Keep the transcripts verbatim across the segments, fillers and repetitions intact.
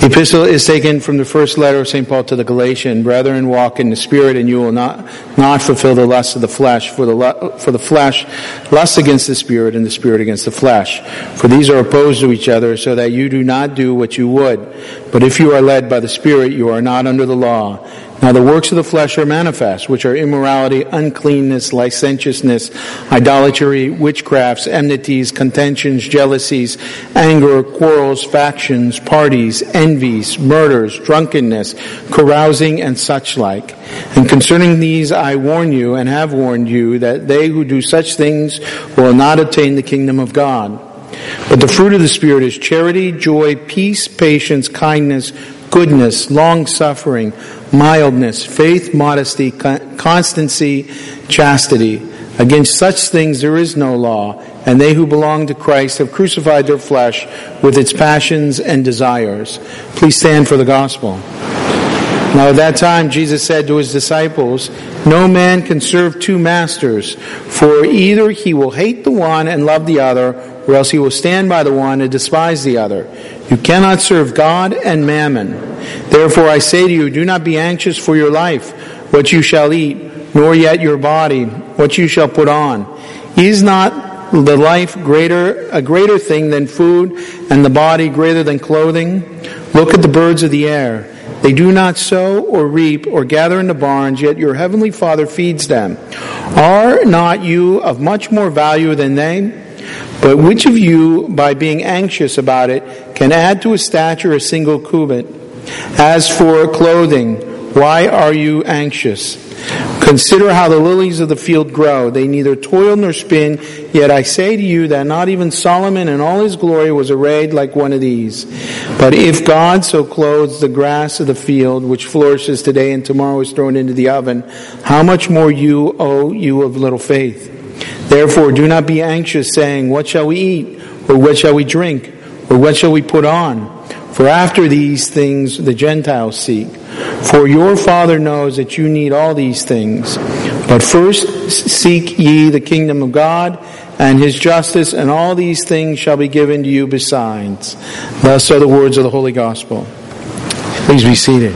The epistle is taken from the first letter of Saint Paul to the Galatians. Brethren, walk in the Spirit, and you will not not fulfill the lusts of the flesh. For the for the flesh lusts against the Spirit, and the Spirit against the flesh. For these are opposed to each other, so that you do not do what you would. But if you are led by the Spirit, you are not under the law. Now the works of the flesh are manifest, which are immorality, uncleanness, licentiousness, idolatry, witchcrafts, enmities, contentions, jealousies, anger, quarrels, factions, parties, envies, murders, drunkenness, carousing, and such like. And concerning these I warn you, and have warned you, that they who do such things will not attain the kingdom of God. But the fruit of the Spirit is charity, joy, peace, patience, kindness, goodness, long-suffering, mildness, faith, modesty, constancy, chastity. Against such things there is no law, and they who belong to Christ have crucified their flesh with its passions and desires. Please stand for the gospel. Now at that time Jesus said to his disciples, no man can serve two masters, for either he will hate the one and love the other, or else he will stand by the one and despise the other. You cannot serve God and mammon. Therefore I say to you, do not be anxious for your life, what you shall eat, nor yet your body, what you shall put on. Is not the life greater a greater thing than food, and the body greater than clothing? Look at the birds of the air. They do not sow or reap or gather in the barns, yet your heavenly Father feeds them. Are not you of much more value than they? But which of you, by being anxious about it, can add to his stature a single cubit? As for clothing, why are you anxious? Consider how the lilies of the field grow. They neither toil nor spin, yet I say to you that not even Solomon in all his glory was arrayed like one of these. But if God so clothes the grass of the field, which flourishes today and tomorrow is thrown into the oven, how much more you, O you of little faith? Therefore do not be anxious, saying, what shall we eat? Or what shall we drink? Or what shall we put on? For after these things the Gentiles seek. For your Father knows that you need all these things. But first seek ye the kingdom of God and his justice, and all these things shall be given to you besides. Thus are the words of the Holy Gospel. Please be seated.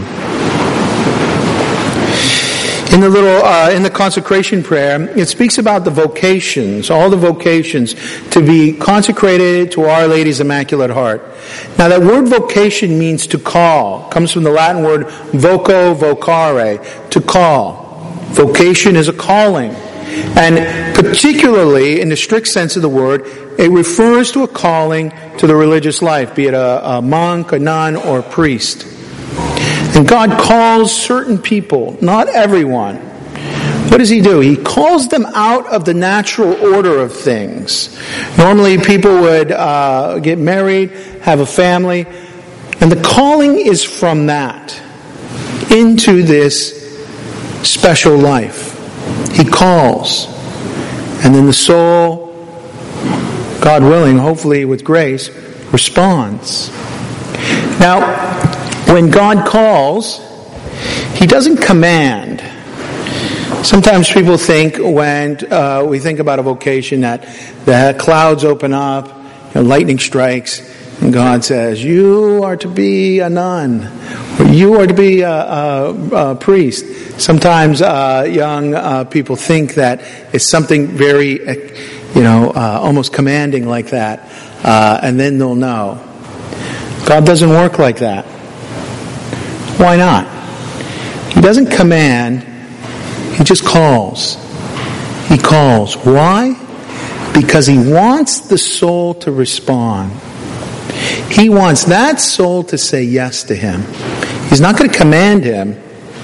In the little, uh, in the consecration prayer, it speaks about the vocations, all the vocations to be consecrated to Our Lady's Immaculate Heart. Now that word vocation means to call. It comes from the Latin word voco, vocare, to call. Vocation is a calling. And particularly, in the strict sense of the word, it refers to a calling to the religious life, be it a, a monk, a nun, or a priest. And God calls certain people, not everyone. What does he do? He calls them out of the natural order of things. Normally people would uh, get married, have a family, and the calling is from that into this special life. He calls. And then the soul, God willing, hopefully with grace, responds. Now, when God calls, he doesn't command. Sometimes people think when uh, we think about a vocation that the clouds open up, and lightning strikes, and God says, you are to be a nun, or you are to be a, a, a priest. Sometimes uh, young uh, people think that it's something very, you know, uh, almost commanding like that, uh, and then they'll know. God doesn't work like that. Why not? He doesn't command, he just calls. He calls. Why? Because he wants the soul to respond. He wants that soul to say yes to him. He's not going to command him.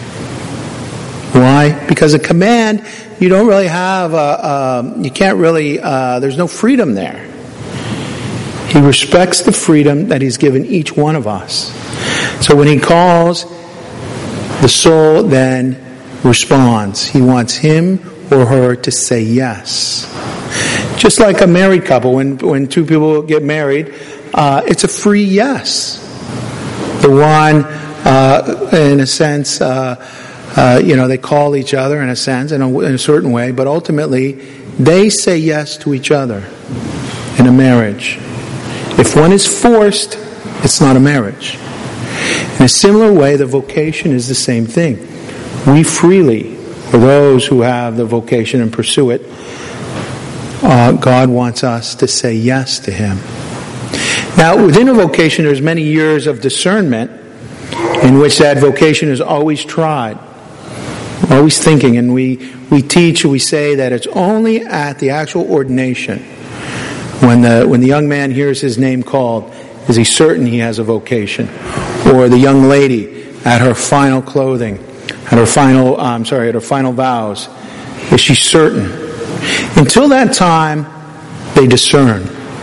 Why? Because a command, you don't really have, a, a, you can't really, uh, there's no freedom there. He respects the freedom that he's given each one of us. So when he calls, the soul then responds. He wants him or her to say yes. Just like a married couple, when, when two people get married, uh, it's a free yes. The one, uh, in a sense, uh, uh, you know, they call each other in a sense, in a, in a certain way, but ultimately they say yes to each other in a marriage. If one is forced, it's not a marriage. In a similar way, the vocation is the same thing. We freely, for those who have the vocation and pursue it, uh, God wants us to say yes to Him. Now, within a vocation, there's many years of discernment in which that vocation is always tried, always thinking, and we, we teach, we say that it's only at the actual ordination, when the when the young man hears his name called, is he certain he has a vocation? Or the young lady at her final clothing, at her final, I'm sorry, at her final vows, is she certain? Until that time, they discern.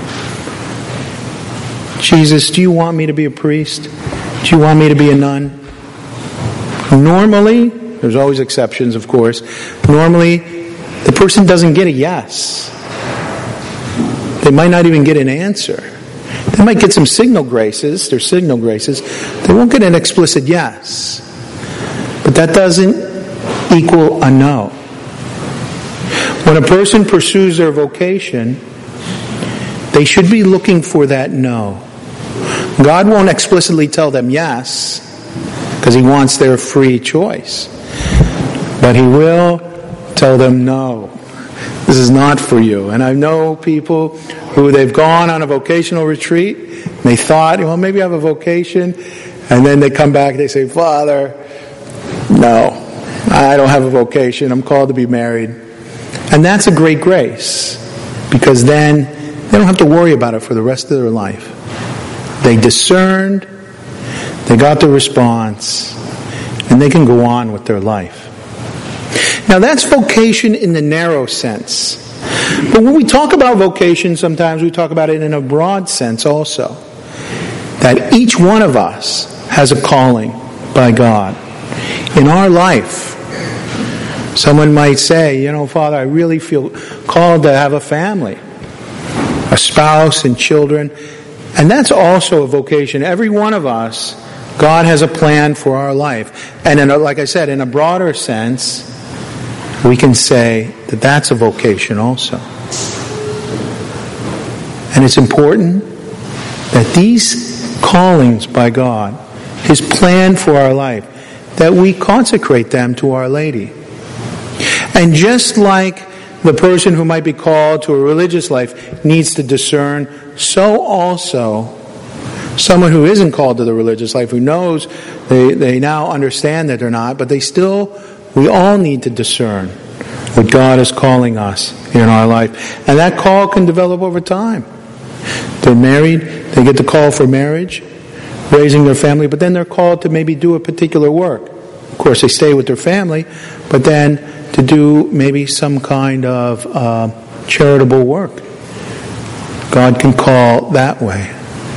Jesus, do you want me to be a priest? Do you want me to be a nun? Normally, there's always exceptions, of course. Normally, the person doesn't get a yes. They might not even get an answer. They might get some signal graces, their signal graces. They won't get an explicit yes. But that doesn't equal a no. When a person pursues their vocation, they should be looking for that no. God won't explicitly tell them yes, because He wants their free choice. But He will tell them no. This is not for you. And I know people who they've gone on a vocational retreat, and they thought, well, maybe I have a vocation, and then they come back, they say, Father, no, I don't have a vocation, I'm called to be married. And that's a great grace, because then they don't have to worry about it for the rest of their life. They discerned, they got the response, and they can go on with their life. Now that's vocation in the narrow sense. But when we talk about vocation, sometimes we talk about it in a broad sense also. That each one of us has a calling by God. In our life, someone might say, you know, Father, I really feel called to have a family, a spouse and children. And that's also a vocation. Every one of us, God has a plan for our life. And in a, like I said, in a broader sense, we can say that that's a vocation also. And it's important that these callings by God, His plan for our life, that we consecrate them to Our Lady. And just like the person who might be called to a religious life needs to discern, so also someone who isn't called to the religious life, who knows they, they now understand that they're not, but they still, we all need to discern what God is calling us in our life. And that call can develop over time. They're married, they get the call for marriage, raising their family, but then they're called to maybe do a particular work. Of course, they stay with their family, but then to do maybe some kind of uh, charitable work. God can call that way.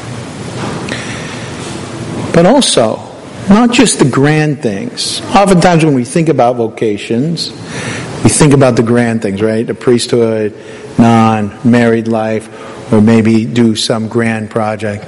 But also, not just the grand things. Oftentimes when we think about vocations, we think about the grand things, right? The priesthood, non-married life, or maybe do some grand project.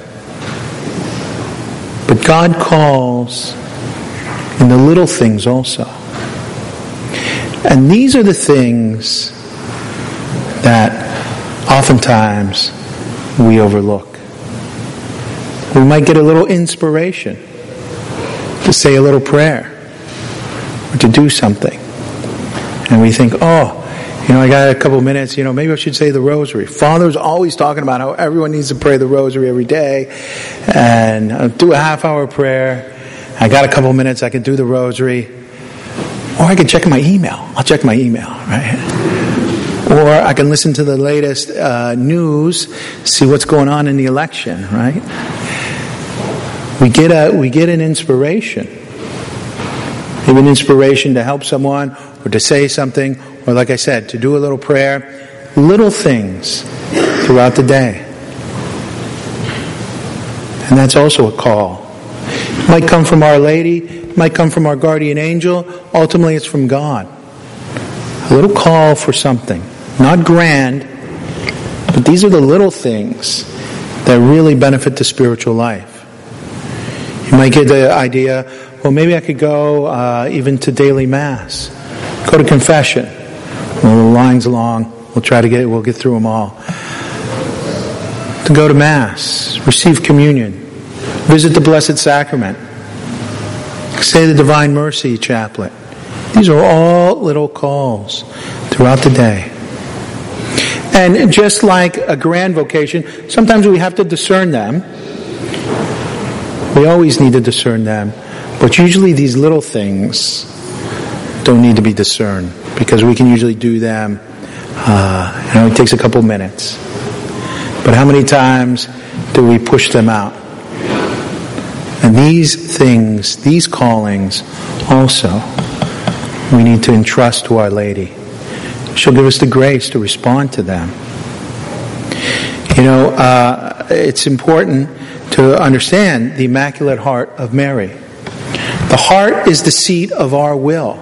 But God calls in the little things also. And these are the things that oftentimes we overlook. We might get a little inspiration to say a little prayer or to do something. And we think, oh, you know, I got a couple of minutes, you know, maybe I should say the rosary. Father's always talking about how everyone needs to pray the rosary every day. And I'll do a half hour prayer. I got a couple of minutes, I can do the rosary. Or I can check my email. I'll check my email, right? Or I can listen to the latest uh, news, see what's going on in the election, right? We get a we get an inspiration. Maybe an inspiration to help someone or to say something, or like I said, to do a little prayer. Little things throughout the day. And that's also a call. It might come from Our Lady, it might come from our guardian angel. Ultimately, it's from God. A little call for something. Not grand, but these are the little things that really benefit the spiritual life. You might get the idea, well, maybe I could go uh, even to daily Mass. Go to confession. Well, the line's long. We'll try to get, we'll get through them all. To go to Mass, receive communion, visit the Blessed Sacrament, Say the Divine Mercy Chaplet. These are all little calls throughout the day. And just like a grand vocation, sometimes we have to discern them. We always need to discern them. But usually these little things don't need to be discerned, because we can usually do them. Uh, it only takes a couple minutes. But how many times do we push them out? And these things, these callings, also, we need to entrust to Our Lady. She'll give us the grace to respond to them. You know, uh, it's important to understand the Immaculate Heart of Mary. The heart is the seat of our will,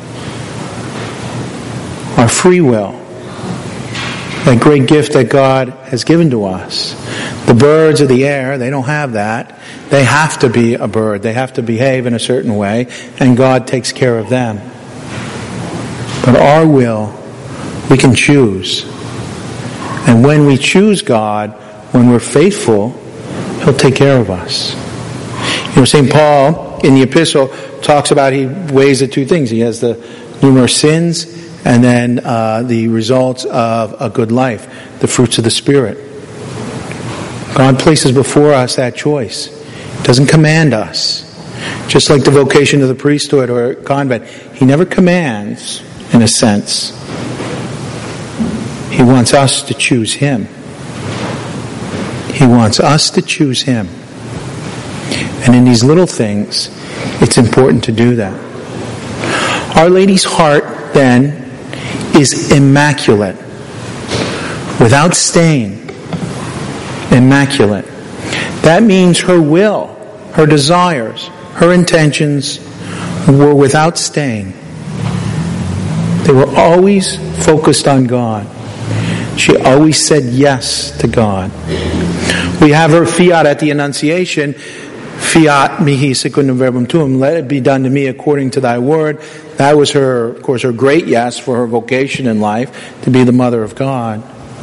our free will, that great gift that God has given to us. The birds of the air, they don't have that. They have to be a bird. They have to behave in a certain way, and God takes care of them. But our will, we can choose. And when we choose God, when we're faithful, He'll take care of us. You know, Saint Paul, in the epistle, talks about, he weighs the two things. He has the numerous sins, and then uh, the results of a good life, the fruits of the Spirit. God places before us that choice. He doesn't command us. Just like the vocation of the priesthood or convent, He never commands, in a sense. He wants us to choose Him. He wants us to choose Him. And in these little things, it's important to do that. Our Lady's heart, then, is immaculate, without stain. Immaculate. That means her will, her desires, her intentions were without stain. They were always focused on God. She always said yes to God. We have her fiat at the Annunciation, fiat mihi secundum verbum tuum, let it be done to me according to thy word. That was her, of course, her great yes for her vocation in life, to be the mother of God.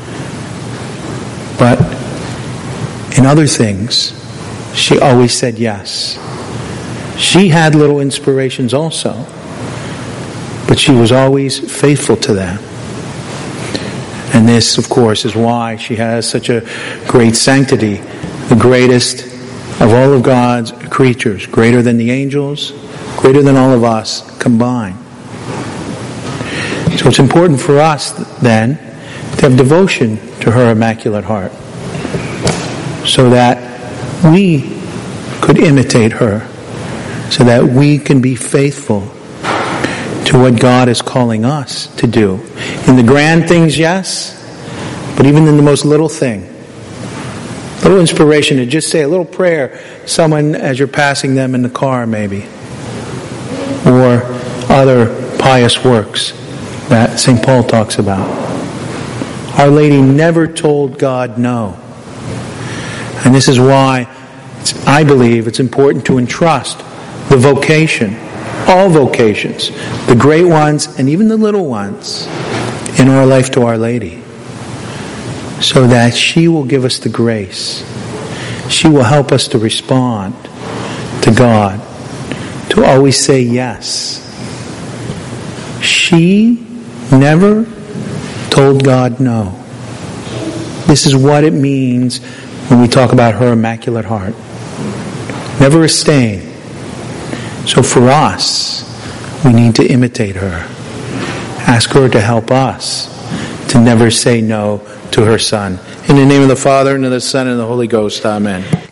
But in other things, she always said yes. She had little inspirations also, but she was always faithful to them. And this, of course, is why she has such a great sanctity, the greatest of all of God's creatures, greater than the angels, greater than all of us combined. So it's important for us, then, to have devotion to her Immaculate Heart, so that we could imitate her, so that we can be faithful to what God is calling us to do. In the grand things, yes, but even in the most little thing. A little inspiration to just say a little prayer, someone as you're passing them in the car maybe. Or other pious works that Saint Paul talks about. Our Lady never told God no. And this is why it's, I believe it's important to entrust the vocation, all vocations, the great ones and even the little ones, in our life to Our Lady, so that she will give us the grace. She will help us to respond to God, to always say yes. She never told God no. This is what it means when we talk about her Immaculate Heart. Never a stain. So for us, we need to imitate her. Ask her to help us to never say no to her Son. In the name of the Father, and of the Son, and of the Holy Ghost. Amen.